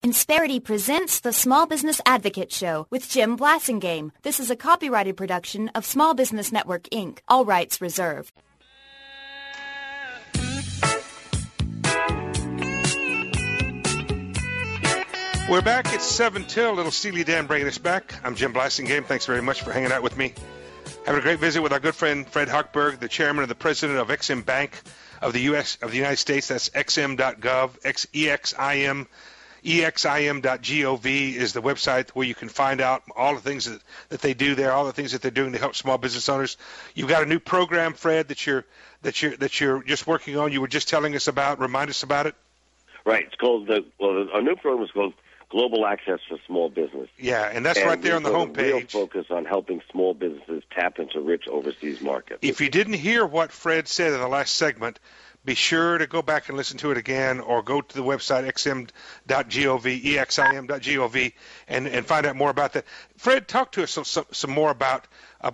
Insperity presents the Small Business Advocate Show with Jim Blasingame. This is a copyrighted production of Small Business Network, Inc., all rights reserved. We're back. It's 7 till. Little Steely Dan bringing us back. I'm Jim Blasingame. Thanks very much for hanging out with me. Having a great visit with our good friend Fred Hochberg, the chairman and the president of Ex-Im Bank of the United States. That's exim.gov, exim.gov is the website where you can find out all the things that they do there, all the things that they're doing to help small business owners. You've got a new program, Fred, that you're just working on. You were just telling us about. Remind us about it. Right. It's called our new program is called Global Access for Small Business. Yeah, and that's right there on the homepage. Real focus on helping small businesses tap into rich overseas markets. If you didn't hear what Fred said in the last segment, be sure to go back and listen to it again, or go to the website exim.gov, exim.gov, and find out more about that. Fred, talk to us some more about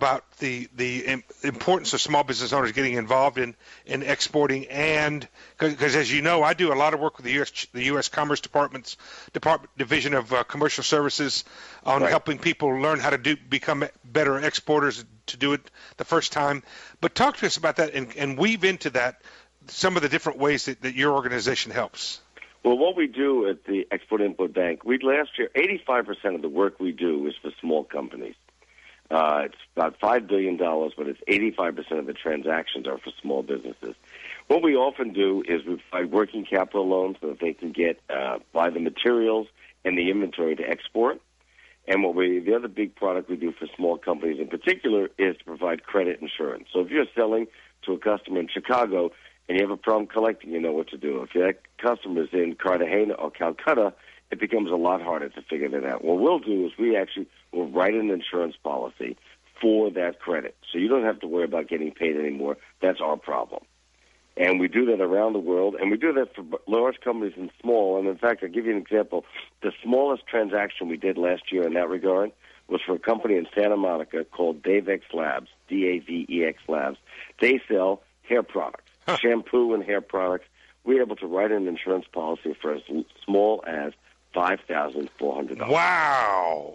the importance of small business owners getting involved in exporting, and because as you know, I do a lot of work with the U.S. Commerce Department's Division of Commercial Services on helping people learn how to become better exporters to do it the first time. But talk to us about that and weave into that some of the different ways that your organization helps. Well, what we do at the Export-Import Bank, last year, 85% of the work we do is for small companies. It's about $5 billion, but it's 85% of the transactions are for small businesses. What we often do is we provide working capital loans so that they can buy the materials and the inventory to export. And the other big product we do for small companies in particular is to provide credit insurance. So if you're selling to a customer in Chicago and you have a problem collecting, you know what to do. If that customer's in Cartagena or Calcutta, it becomes a lot harder to figure that out. What we'll do is we'll write an insurance policy for that credit. So you don't have to worry about getting paid anymore. That's our problem. And we do that around the world, and we do that for large companies and small. And, in fact, I'll give you an example. The smallest transaction we did last year in that regard was for a company in Santa Monica called Davex Labs, D-A-V-E-X Labs. They sell hair products. Shampoo and hair products. We're able to write an insurance policy for as small as $5,400. Wow.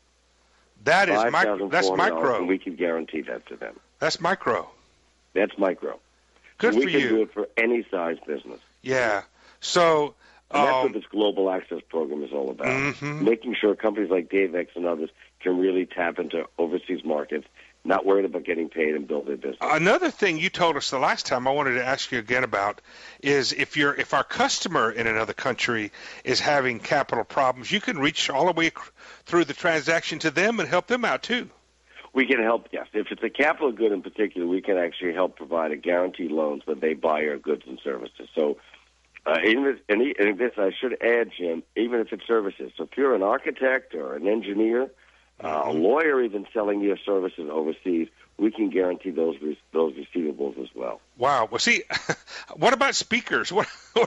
That's micro. And we can guarantee that to them. That's micro. That's micro. Good so for you. We can do it for any size business. Yeah. So and that's what this Global Access Program is all about. Mm-hmm. Making sure companies like Davex and others can really tap into overseas markets, not worried about getting paid, and build their business. Another thing you told us the last time I wanted to ask you again about is if our customer in another country is having capital problems, you can reach all the way through the transaction to them and help them out too. We can help, yes. If it's a capital good in particular, we can actually help provide a guaranteed loan so that they buy our goods and services. So even this, I should add, Jim, even if it's services. So if you're an architect or an engineer, a lawyer even selling your services overseas, we can guarantee those receivables as well. Wow. Well, see, what about speakers? We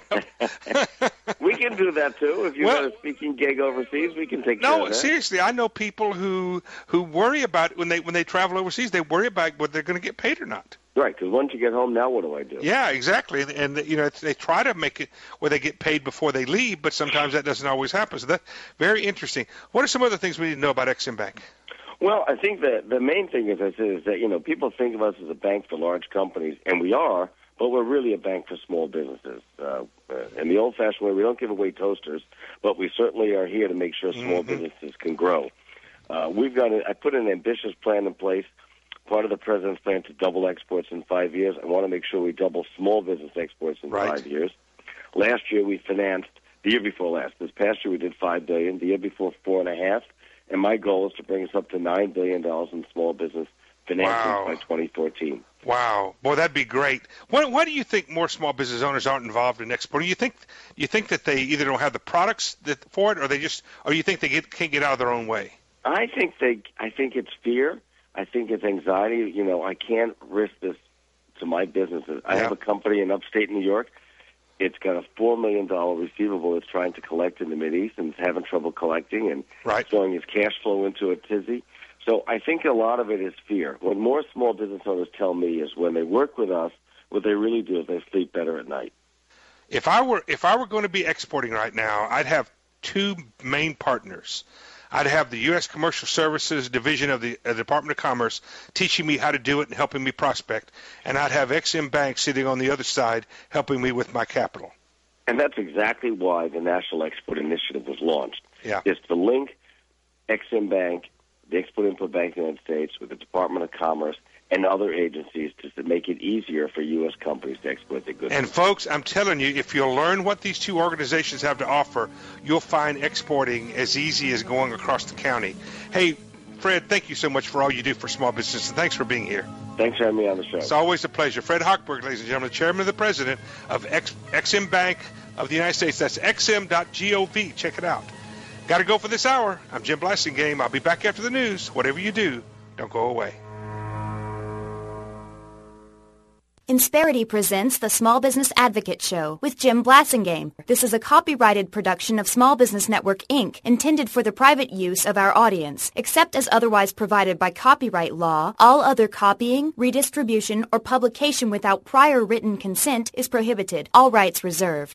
can do that, too. If you've got a speaking gig overseas, we can take care of that. No, seriously, I know people who worry about when they travel overseas, they worry about whether they're going to get paid or not. Right, because once you get home, now what do I do? Yeah, exactly. And they try to make it where they get paid before they leave, but sometimes that doesn't always happen. So that's very interesting. What are some other things we need to know about Ex-Im Bank? Well, I think that the main thing, as I said, is that people think of us as a bank for large companies, and we are, but we're really a bank for small businesses. In the old-fashioned way, we don't give away toasters, but we certainly are here to make sure small businesses can grow. I put an ambitious plan in place. Part of the president's plan to double exports in 5 years. I want to make sure we double small business exports in 5 years. Last year we financed, the year before last. This past year we did $5 billion. The year before, $4.5 billion. And my goal is to bring us up to $9 billion in small business financing by 2014. Wow, boy, that'd be great. Why do you think more small business owners aren't involved in export? Do you think that they either don't have the products for it, or you think they can't get out of their own way? I think it's fear. I think it's anxiety. I can't risk this to my businesses. I have a company in upstate New York. It's got a $4 million receivable it's trying to collect in the Mideast, and it's having trouble collecting and throwing its cash flow into a tizzy. So I think a lot of it is fear. What more small business owners tell me is when they work with us, what they really do is they sleep better at night. If I were going to be exporting right now, I'd have two main partners. I'd have the U.S. Commercial Services Division of the Department of Commerce teaching me how to do it and helping me prospect, and I'd have Ex-Im Bank sitting on the other side helping me with my capital. And that's exactly why the National Export Initiative was launched. Yeah. It's to link Ex-Im Bank, the Export-Import Bank of the United States, with the Department of Commerce and other agencies to make it easier for U.S. companies to export their goods. And, folks, I'm telling you, if you'll learn what these two organizations have to offer, you'll find exporting as easy as going across the county. Hey, Fred, thank you so much for all you do for small business, and thanks for being here. Thanks for having me on the show. It's always a pleasure. Fred Hochberg, ladies and gentlemen, Chairman of the President of Ex-Im Bank of the United States. That's exim.gov. Check it out. Got to go for this hour. I'm Jim Blasingame. I'll be back after the news. Whatever you do, don't go away. Insperity presents the Small Business Advocate Show with Jim Blasingame. This is a copyrighted production of Small Business Network, Inc., intended for the private use of our audience. Except as otherwise provided by copyright law, all other copying, redistribution, or publication without prior written consent is prohibited. All rights reserved.